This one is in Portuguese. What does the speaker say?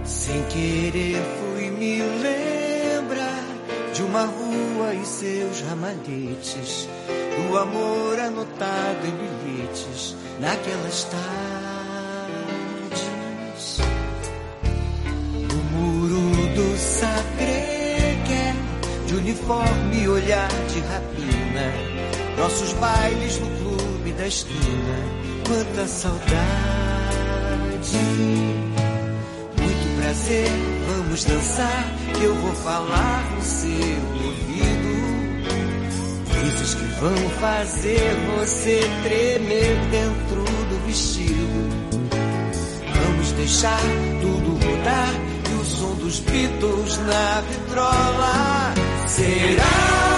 Sem querer fui me lembrar de uma rua e seus ramalhetes, do amor anotado em bilhetes naquelas tardes. O muro do Sacré-Cœur, de uniforme e olhar de rapina, nossos bailes no clube da esquina, quanta saudade. Muito prazer, vamos dançar, que eu vou falar no seu ouvido coisas que vão fazer você tremer dentro do vestido. Vamos deixar tudo rodar e o som dos Beatles na vitrola. Será